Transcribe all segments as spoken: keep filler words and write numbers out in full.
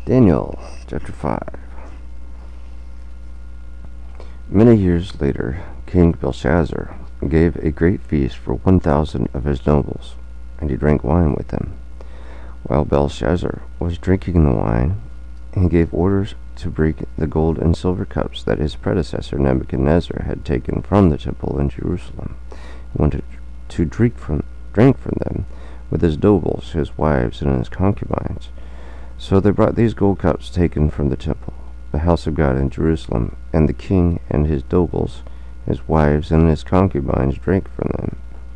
Daniel chapter five. Many years later, King Belshazzar gave a great feast for one thousand of his nobles, and he drank wine with them. While Belshazzar was drinking the wine, he gave orders to break the gold and silver cups that his predecessor Nebuchadnezzar had taken from the temple in Jerusalem. He wanted to drink from, drink from them with his nobles, his wives, and his concubines. So they brought these gold cups taken from the temple, the house of God in Jerusalem, and the king and his nobles, his wives, and his concubines drank from them.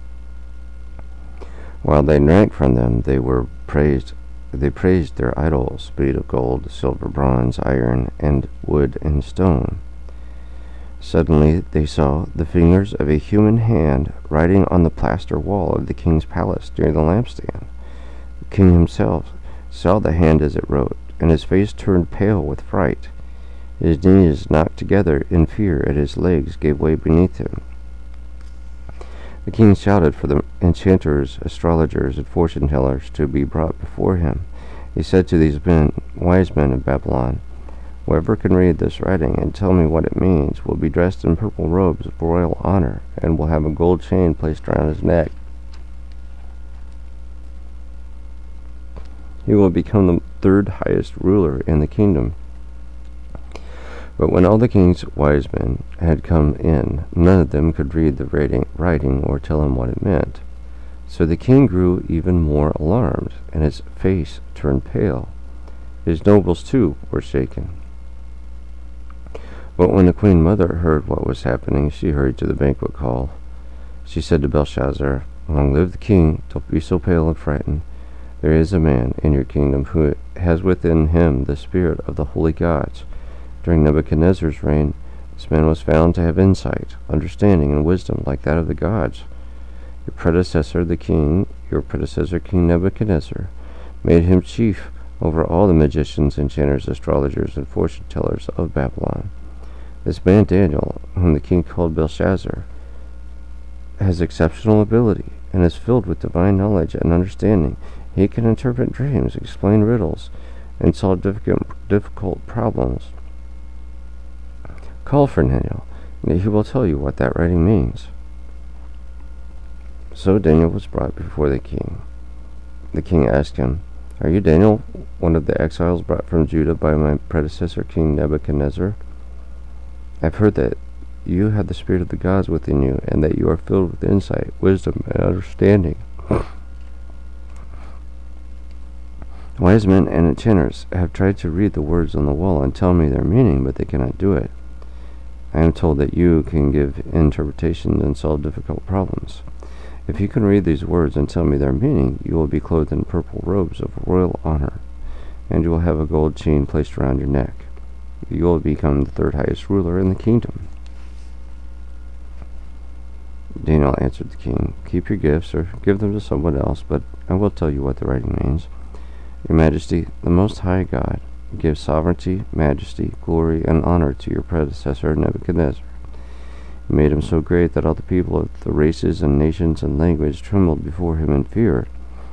While they drank from them, they were praised. They praised their idols, made of gold, silver, bronze, iron, and wood and stone. Suddenly they saw the fingers of a human hand writing on the plaster wall of the king's palace near the lampstand. The king himself saw the hand as it wrote, and his face turned pale with fright. His knees knocked together in fear, and his legs gave way beneath him. The king shouted for the enchanters, astrologers, and fortune-tellers to be brought before him. He said to these men, wise men of Babylon, "Whoever can read this writing and tell me what it means will be dressed in purple robes of royal honor, and will have a gold chain placed around his neck. He will become the third highest ruler in the kingdom." But when all the king's wise men had come in, none of them could read the writing or tell him what it meant. So the king grew even more alarmed, and his face turned pale. His nobles, too, were shaken. But when the queen mother heard what was happening, she hurried to the banquet hall. She said to Belshazzar, "Long live the king! Don't be so pale and frightened. There is a man in your kingdom who has within him the spirit of the holy gods. During Nebuchadnezzar's reign, this man was found to have insight, understanding, and wisdom like that of the gods. Your predecessor, the king, your predecessor, King Nebuchadnezzar, made him chief over all the magicians, enchanters, astrologers, and fortune-tellers of Babylon. This man Daniel, whom the king called Belshazzar, has exceptional ability and is filled with divine knowledge and understanding. He can interpret dreams, explain riddles, and solve difficult, difficult problems. Call for Daniel, and he will tell you what that writing means." So Daniel was brought before the king. The king asked him, "Are you Daniel, one of the exiles brought from Judah by my predecessor King Nebuchadnezzar? I've heard that you have the spirit of the gods within you, and that you are filled with insight, wisdom, and understanding. Wise men and enchanters have tried to read the words on the wall and tell me their meaning, but they cannot do it. I am told that you can give interpretations and solve difficult problems. If you can read these words and tell me their meaning, you will be clothed in purple robes of royal honor, and you will have a gold chain placed around your neck. You will become the third highest ruler in the kingdom." Daniel answered the king, "Keep your gifts, or give them to someone else, but I will tell you what the writing means. Your Majesty, the Most High God, gives sovereignty, majesty, glory, and honor to your predecessor Nebuchadnezzar. He made him so great that all the people of the races and nations and languages trembled before him in fear.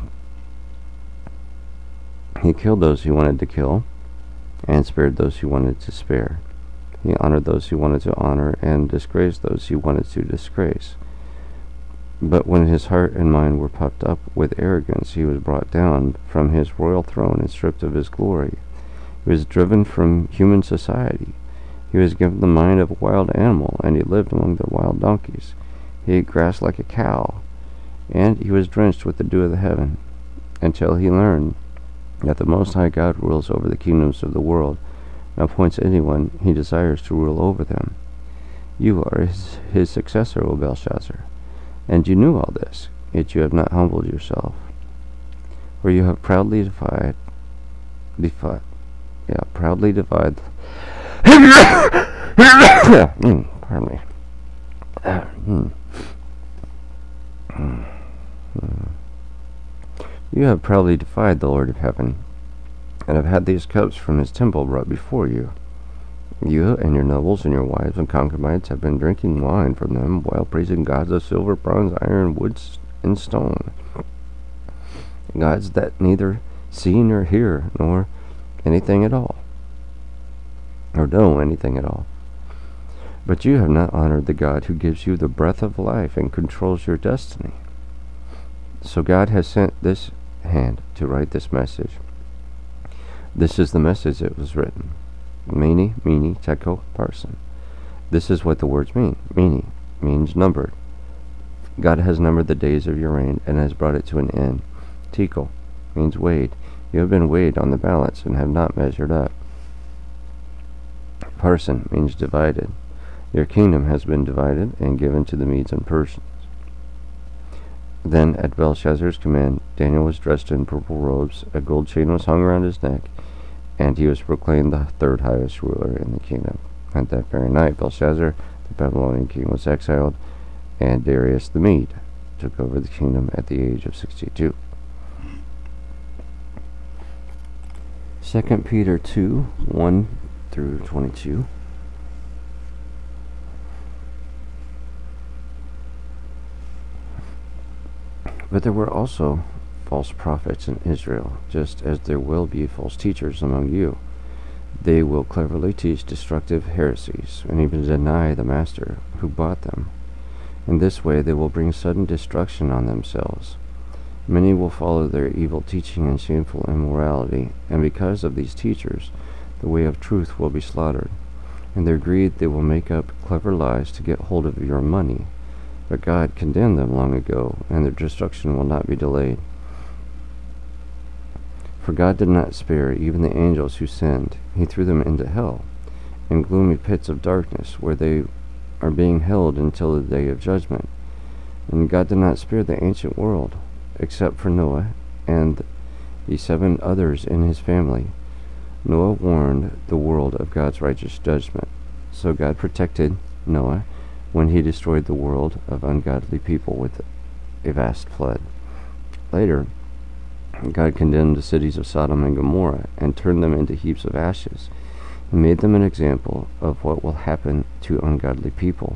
He killed those he wanted to kill, and spared those he wanted to spare. He honored those he wanted to honor, and disgraced those he wanted to disgrace. But when his heart and mind were puffed up with arrogance, he was brought down from his royal throne and stripped of his glory. He was driven from human society. He was given the mind of a wild animal, and he lived among the wild donkeys. He ate grass like a cow, and he was drenched with the dew of the heaven, until he learned that the Most High God rules over the kingdoms of the world, and appoints anyone he desires to rule over them. You are his, his successor, O Belshazzar, and you knew all this, yet you have not humbled yourself. For you have proudly defied, defied, yeah, proudly defied, mm, pardon me, mm. Mm. Mm. You have proudly defied the Lord of heaven, and have had these cups from his temple brought before you. You and your nobles and your wives and concubines have been drinking wine from them, while praising gods of silver, bronze, iron, wood, and stone, gods that neither see nor hear, nor anything at all, or know anything at all. But you have not honored the God who gives you the breath of life and controls your destiny. So God has sent this hand to write this message. This is the message that was written. Mene, mene, tekel, parsin. This is what the words mean. Mene means numbered. God has numbered the days of your reign and has brought it to an end. Tekel means weighed. You have been weighed on the balance and have not measured up. Parsin means divided. Your kingdom has been divided and given to the Medes and Persians. Then, at Belshazzar's command, Daniel was dressed in purple robes, a gold chain was hung around his neck, and he was proclaimed the third highest ruler in the kingdom. At that very night, Belshazzar, the Babylonian king, was exiled, and Darius the Mede took over the kingdom at the age of sixty-two. Second Peter two, one through twenty-two. But there were also false prophets in Israel, just as there will be false teachers among you. They will cleverly teach destructive heresies, and even deny the master who bought them. In this way they will bring sudden destruction on themselves. Many will follow their evil teaching and shameful immorality, and because of these teachers, the way of truth will be slaughtered. In their greed they will make up clever lies to get hold of your money. But God condemned them long ago, and their destruction will not be delayed. For God did not spare even the angels who sinned. He threw them into hell, in gloomy pits of darkness, where they are being held until the day of judgment. And God did not spare the ancient world, except for Noah and the seven others in his family. Noah warned the world of God's righteous judgment. So God protected Noah when he destroyed the world of ungodly people with a vast flood. Later, God condemned the cities of Sodom and Gomorrah and turned them into heaps of ashes. He made them an example of what will happen to ungodly people.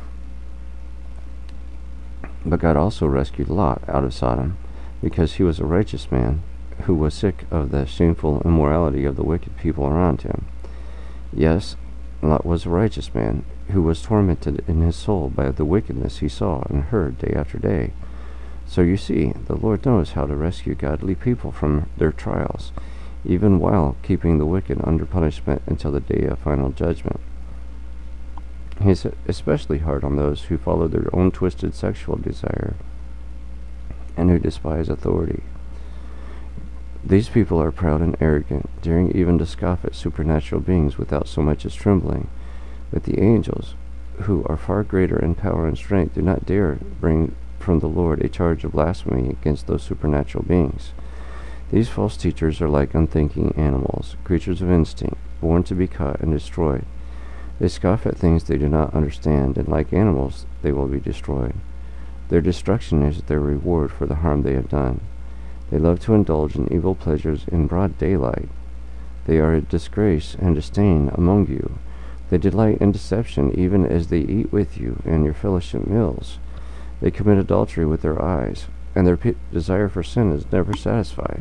But God also rescued Lot out of Sodom, because he was a righteous man who was sick of the shameful immorality of the wicked people around him. Yes, Lot was a righteous man who was tormented in his soul by the wickedness he saw and heard day after day. So you see, the Lord knows how to rescue godly people from their trials, even while keeping the wicked under punishment until the day of final judgment. He is especially hard on those who follow their own twisted sexual desire and who despise authority. These people are proud and arrogant, daring even to scoff at supernatural beings without so much as trembling. But the angels, who are far greater in power and strength, do not dare bring from the Lord a charge of blasphemy against those supernatural beings. These false teachers are like unthinking animals, creatures of instinct, born to be caught and destroyed. They scoff at things they do not understand, and like animals, they will be destroyed. Their destruction is their reward for the harm they have done. They love to indulge in evil pleasures in broad daylight. They are a disgrace and disdain among you. They delight in deception even as they eat with you in your fellowship meals. They commit adultery with their eyes, and their p- desire for sin is never satisfied.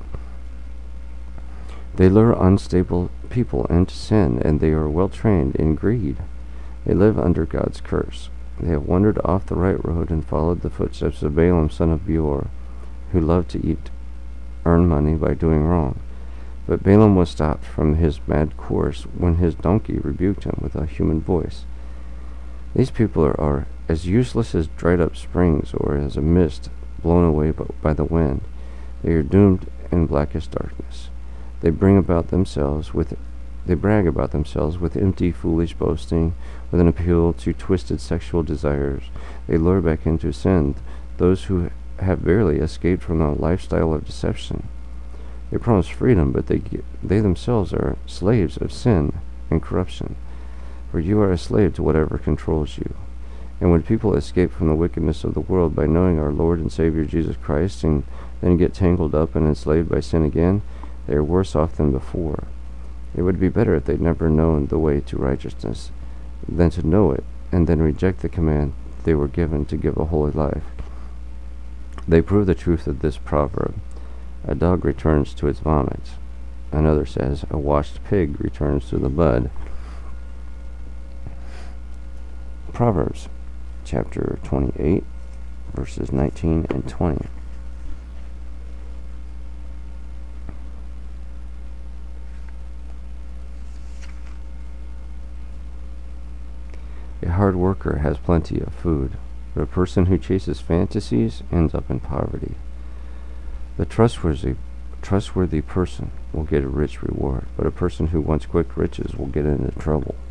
They lure unstable people into sin, and they are well trained in greed. They live under God's curse. They have wandered off the right road and followed the footsteps of Balaam son of Beor, who loved to eat, earn money by doing wrong. But Balaam was stopped from his mad course when his donkey rebuked him with a human voice. These people are, are as useless as dried up springs or as a mist blown away by the wind. They are doomed in blackest darkness. They bring about themselves with they brag about themselves with empty, foolish boasting, with an appeal to twisted sexual desires. They lure back into sin those who have barely escaped from a lifestyle of deception. They promise freedom, but they they themselves are slaves of sin and corruption. For you are a slave to whatever controls you. And when people escape from the wickedness of the world by knowing our Lord and Savior Jesus Christ, and then get tangled up and enslaved by sin again, they are worse off than before. It would be better if they'd never known the way to righteousness than to know it and then reject the command they were given to give a holy life. They prove the truth of this proverb: a dog returns to its vomit, Another says, a washed pig returns to the bud. Proverbs chapter twenty-eight, verses nineteen and twenty. A hard worker has plenty of food, but a person who chases fantasies ends up in poverty. The trustworthy, trustworthy person will get a rich reward, but a person who wants quick riches will get into trouble.